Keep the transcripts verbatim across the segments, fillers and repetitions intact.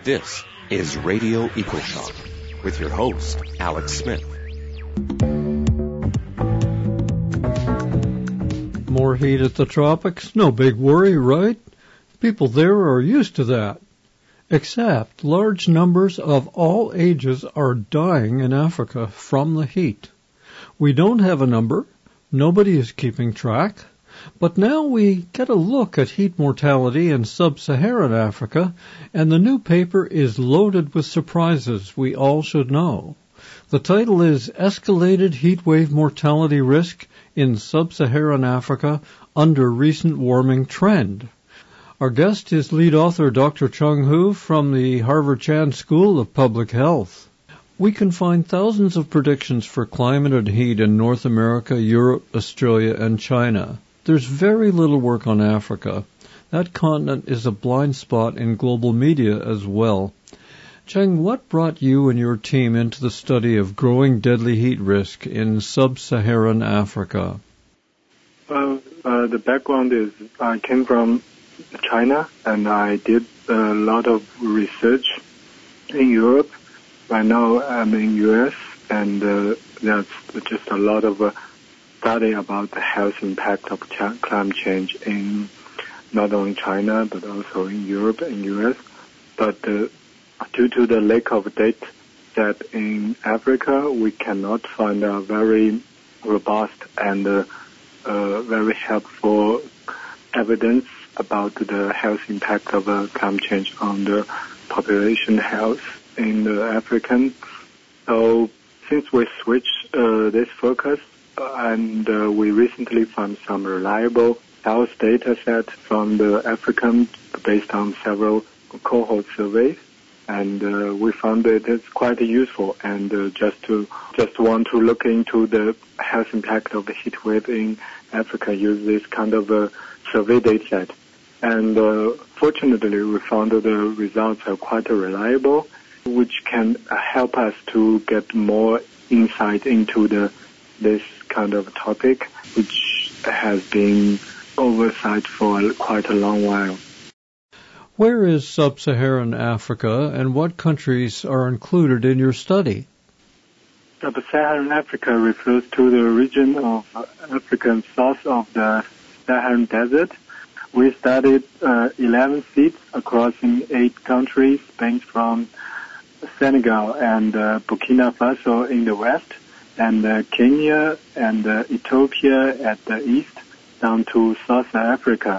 This is Radio EcoShock with your host, Alex Smith. More heat at the tropics? No big worry, right? People there are used to that. Except large numbers of all ages are dying in Africa from the heat. We don't have a number. Nobody is keeping track. But now we get a look at heat mortality in sub-Saharan Africa, and the new paper is loaded with surprises we all should know. The title is Escalated Heatwave Mortality Risk in Sub-Saharan Africa Under Recent Warming Trend. Our guest is lead author Doctor Chung Hu from the Harvard Chan School of Public Health. We can find thousands of predictions for climate and heat in North America, Europe, Australia, and China. There's very little work on Africa. That continent is a blind spot in global media as well. Cheng, what brought you and your team into the study of growing deadly heat risk in sub-Saharan Africa? Well, uh, the background is I came from China, and I did a lot of research in Europe. Right now I'm in U S, and uh, there's just a lot of uh, study about the health impact of ch- climate change in not only China but also in Europe and U S. But uh, due to the lack of data that in Africa, we cannot find a very robust and uh, uh, very helpful evidence about the health impact of uh, climate change on the population health in the African. So since we switched uh, this focus, and uh, we recently found some reliable health data set from the African based on several cohort surveys, and uh, we found that it's quite useful. And uh, just to just want to look into the health impact of the heat wave in Africa, use this kind of a survey data set. And uh, fortunately, we found that the results are quite reliable, which can help us to get more insight into the this kind of topic, which has been oversight for quite a long while. Where is sub-Saharan Africa, and what countries are included in your study? Sub-Saharan Africa refers to the region of Africa south of the Saharan Desert. We studied uh, eleven seats across in eight countries, ranging from Senegal and uh, Burkina Faso in the west, and uh, Kenya and uh, Ethiopia at the east, down to South Africa.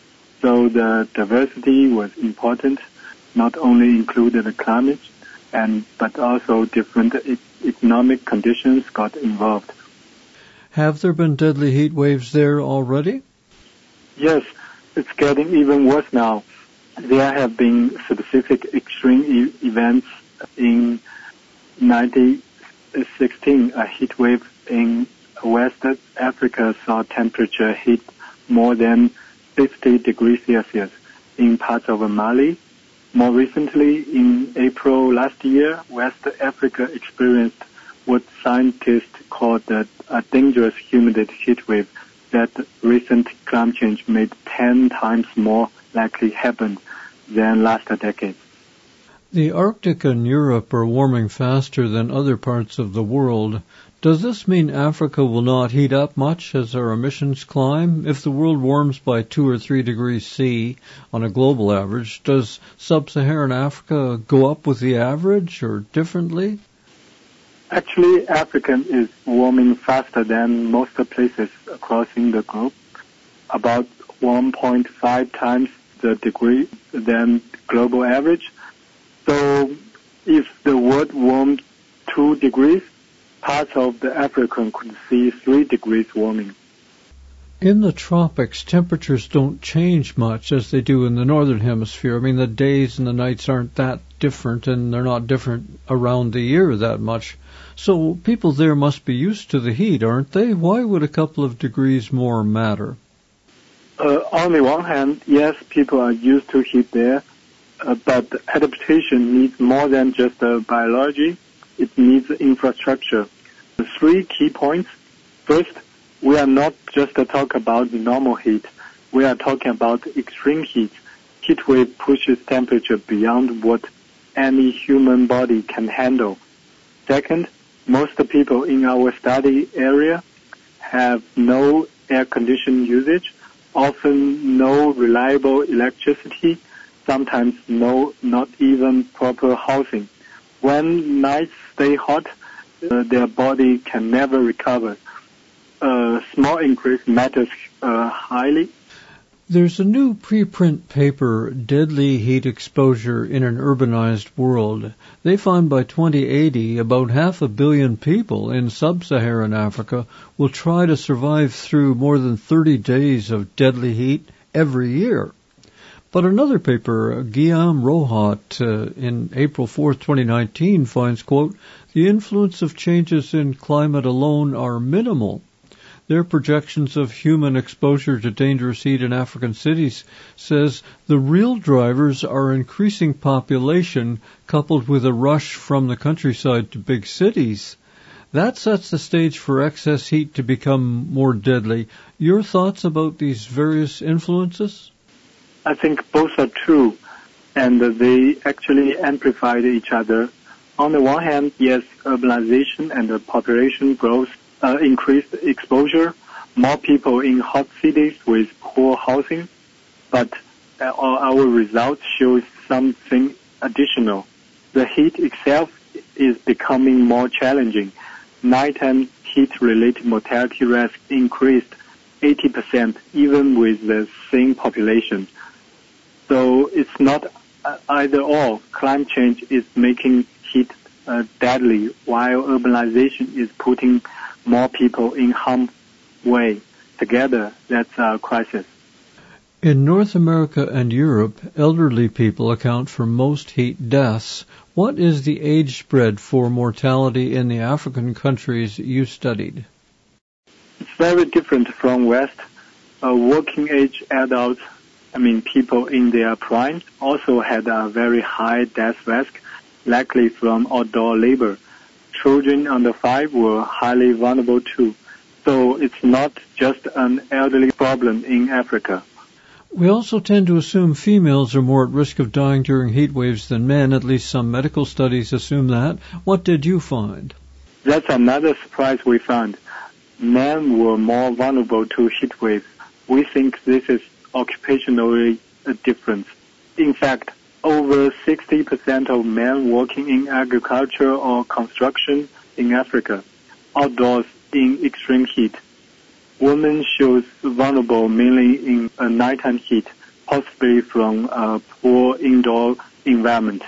So the diversity was important, not only included the climate, and but also different e- economic conditions got involved. Have there been deadly heat waves there already? Yes, it's getting even worse now. There have been specific extreme e- events in nineteen sixteen, a heat wave in West Africa saw temperature hit more than fifty degrees Celsius in parts of Mali. More recently, in April last year, West Africa experienced what scientists called a, a dangerous humid heat wave that recent climate change made ten times more likely happen than last decade. The Arctic and Europe are warming faster than other parts of the world. Does this mean Africa will not heat up much as our emissions climb? If the world warms by two or three degrees C on a global average, does sub-Saharan Africa go up with the average or differently? Actually, Africa is warming faster than most places across the globe, about one point five times the degree than global average. So if the world warmed two degrees, parts of the African could see three degrees warming. In the tropics, temperatures don't change much as they do in the northern hemisphere. I mean, the days and the nights aren't that different, and they're not different around the year that much. So people there must be used to the heat, aren't they? Why would a couple of degrees more matter? Uh, on the one hand, yes, people are used to heat there. Uh, but adaptation needs more than just uh, biology. It needs infrastructure. The three key points. First, we are not just uh, talk about the normal heat. We are talking about extreme heat. Heat wave pushes temperature beyond what any human body can handle. Second, most people in our study area have no air conditioning usage, often no reliable electricity, sometimes no, not even proper housing. When nights stay hot, uh, their body can never recover. A small increase matters uh, highly. There's a new preprint paper, Deadly Heat Exposure in an Urbanized World. They found by twenty eighty, about half a billion people in sub-Saharan Africa will try to survive through more than thirty days of deadly heat every year. But another paper, Guillaume Rohat, uh, in April fourth, twenty nineteen, finds, quote, the influence of changes in climate alone are minimal. Their projections of human exposure to dangerous heat in African cities says the real drivers are increasing population coupled with a rush from the countryside to big cities. That sets the stage for excess heat to become more deadly. Your thoughts about these various influences? I think both are true, and they actually amplified each other. On the one hand, yes, urbanization and the population growth uh, increased exposure, more people in hot cities with poor housing, but uh, our results show something additional. The heat itself is becoming more challenging. Nighttime heat-related mortality risk increased eighty percent even with the same population. So it's not either or. Climate change is making heat uh, deadly, while urbanization is putting more people in harm's way. Together, that's a crisis. In North America and Europe, elderly people account for most heat deaths. What is the age spread for mortality in the African countries you studied? It's very different from West. Uh, working age adults, I mean people in their prime, also had a very high death risk, likely from outdoor labor. Children under five were highly vulnerable too. So it's not just an elderly problem in Africa. We also tend to assume females are more at risk of dying during heat waves than men. At least some medical studies assume that. What did you find? That's another surprise we found. Men were more vulnerable to heat waves. We think this is occupationally a difference. In fact, over sixty percent of men working in agriculture or construction in Africa, outdoors in extreme heat. Women shows vulnerable mainly in a nighttime heat, possibly from a poor indoor environment.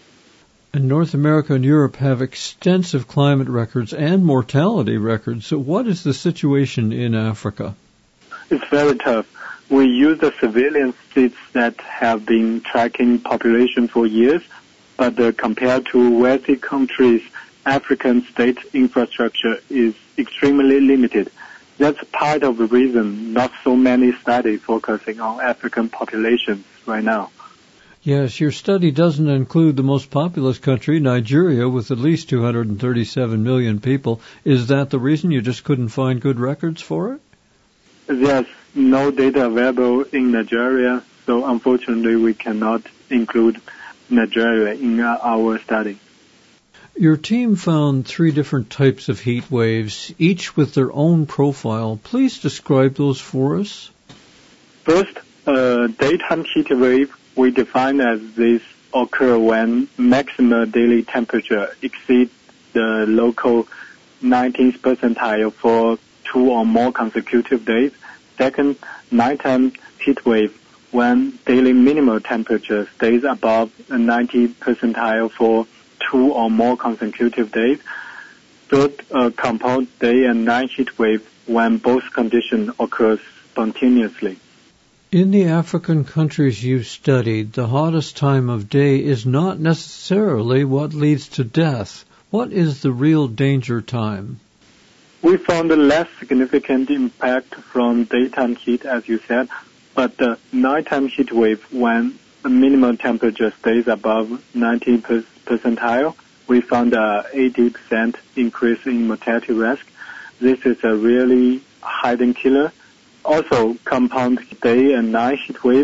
And North America and Europe have extensive climate records and mortality records. So what is the situation in Africa? It's very tough. We use the surveillance states that have been tracking population for years, but uh, compared to wealthy countries, African state infrastructure is extremely limited. That's part of the reason not so many studies focusing on African populations right now. Yes, your study doesn't include the most populous country, Nigeria, with at least two hundred thirty-seven million people. Is that the reason you just couldn't find good records for it? There's no data available in Nigeria, so unfortunately we cannot include Nigeria in our study. Your team found three different types of heat waves, each with their own profile. Please describe those for us. First, uh, daytime heat wave we define as these occur when maximum daily temperature exceeds the local nineteenth percentile for two or more consecutive days. Second, nighttime heat wave when daily minimal temperature stays above the ninetieth percentile for two or more consecutive days. Third, uh, compound day and night heat wave when both conditions occur spontaneously. In the African countries you studied, the hottest time of day is not necessarily what leads to death. What is the real danger time? We found a less significant impact from daytime heat, as you said, but the nighttime heat wave when the minimum temperature stays above ninety percentile, we found a eighty percent increase in mortality risk. This is a really hidden killer. Also, compound day and night heat wave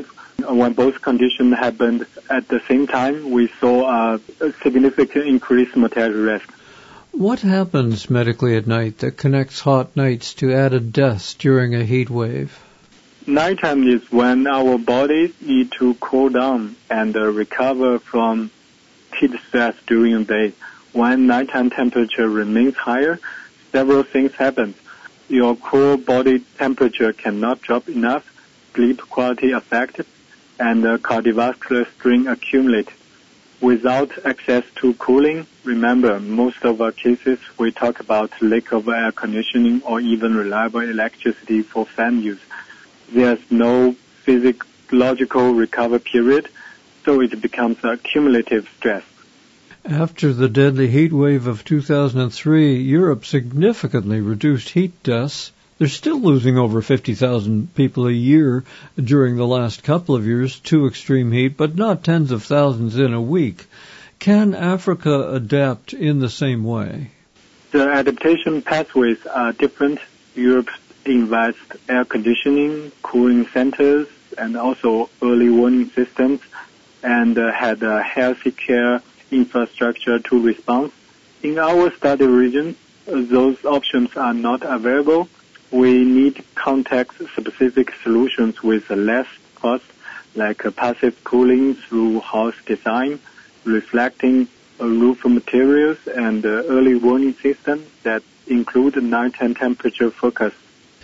When both conditions happened at the same time, we saw a, a significant increase in mortality risk. What happens medically at night that connects hot nights to added deaths during a heat wave? Nighttime is when our bodies need to cool down and uh, recover from heat stress during the day. When nighttime temperature remains higher, several things happen. Your core body temperature cannot drop enough, sleep quality affected, and uh, cardiovascular strain accumulate. Without access to cooling, remember, most of our cases we talk about lack of air conditioning or even reliable electricity for fan use. There's no physiological recovery period, so it becomes a cumulative stress. After the deadly heat wave of two thousand three, Europe significantly reduced heat deaths. They're still losing over fifty thousand people a year during the last couple of years to extreme heat, but not tens of thousands in a week. Can Africa adapt in the same way? The adaptation pathways are different. Europe invests air conditioning, cooling centers, and also early warning systems, and uh, had a healthy care infrastructure to respond. In our study region, uh, those options are not available. We need context-specific solutions with less cost, like uh, passive cooling through house design, reflecting uh, roof materials, and uh, early warning systems that include nighttime temperature focus.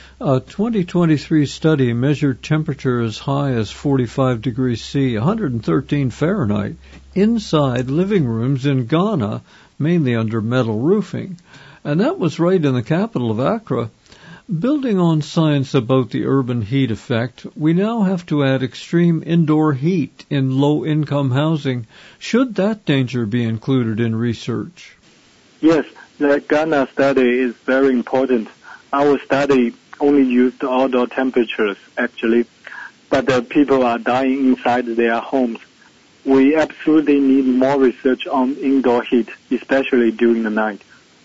A twenty twenty-three study measured temperature as high as forty-five degrees C, one hundred thirteen Fahrenheit, inside living rooms in Ghana, mainly under metal roofing. And that was right in the capital of Accra. Building on science about the urban heat effect, we now have to add extreme indoor heat in low-income housing. Should that danger be included in research? Yes, the Ghana study is very important. Our study only used outdoor temperatures, actually, but the people are dying inside their homes. We absolutely need more research on indoor heat, especially during the night.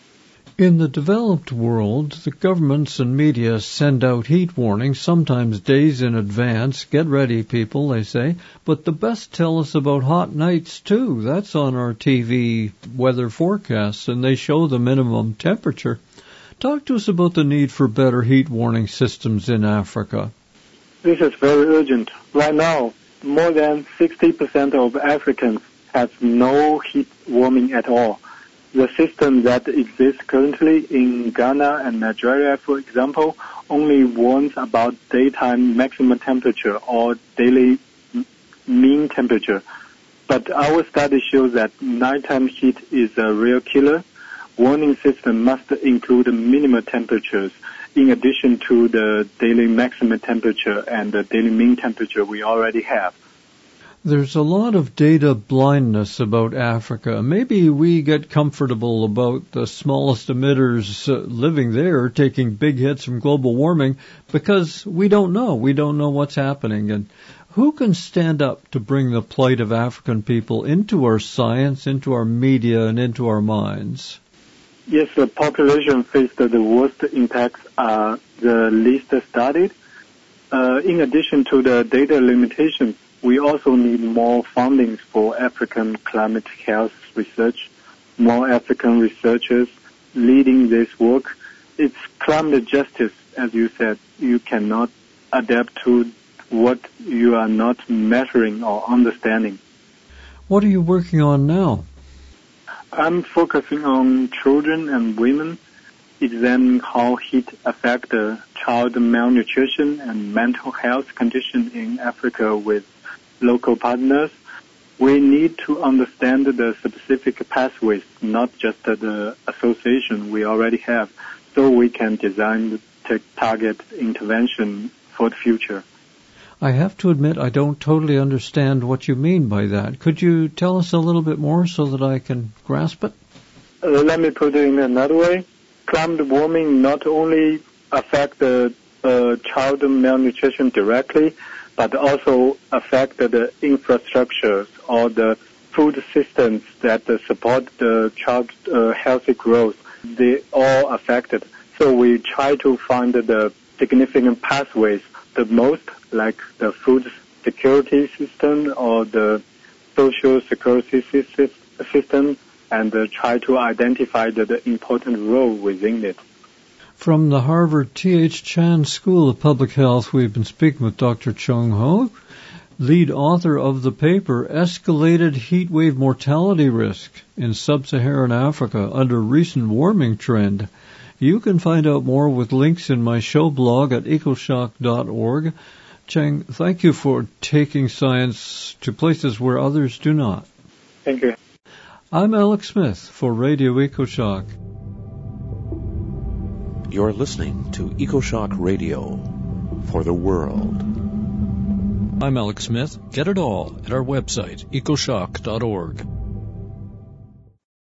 In the developed world, the governments and media send out heat warnings, sometimes days in advance. Get ready, people, they say. But the best tell us about hot nights, too. That's on our T V weather forecasts, and they show the minimum temperature. Talk to us about the need for better heat warning systems in Africa. This is very urgent. Right now, more than sixty percent of Africans have no heat warming at all. The system that exists currently in Ghana and Nigeria, for example, only warns about daytime maximum temperature or daily mean temperature. But our study shows that nighttime heat is a real killer. Warning system must include minimum temperatures in addition to the daily maximum temperature and the daily mean temperature we already have. There's a lot of data blindness about Africa. Maybe we get comfortable about the smallest emitters uh, living there taking big hits from global warming because we don't know. We don't know what's happening. And who can stand up to bring the plight of African people into our science, into our media, and into our minds? Yes, the population faced the worst impacts are the least studied. Uh, in addition to the data limitations, we also need more funding for African climate health research, more African researchers leading this work. It's climate justice, as you said. You cannot adapt to what you are not measuring or understanding. What are you working on now? I'm focusing on children and women, examining how heat affects the child malnutrition and mental health condition in Africa with local partners. We need to understand the specific pathways, not just the association we already have, so we can design the target intervention for the future. I have to admit I don't totally understand what you mean by that. Could you tell us a little bit more so that I can grasp it? Uh, let me put it in another way. Climate warming not only affects the uh, child malnutrition directly, but also affect the infrastructures or the food systems that uh, support the child uh, healthy growth. They all affected. So we try to find the significant pathways the most, like the food security system or the social security system and uh, try to identify the, the important role within it. From the Harvard T H Chan School of Public Health, we've been speaking with Doctor Chung Ho, lead author of the paper, Escalated Heat Wave Mortality Risk in Sub-Saharan Africa Under Recent Warming Trend. You can find out more with links in my show blog at ecoshock dot org. Chang, thank you for taking science to places where others do not. Thank you. I'm Alex Smith for Radio EcoShock. You're listening to EcoShock Radio for the world. I'm Alex Smith. Get it all at our website, ecoshock dot org.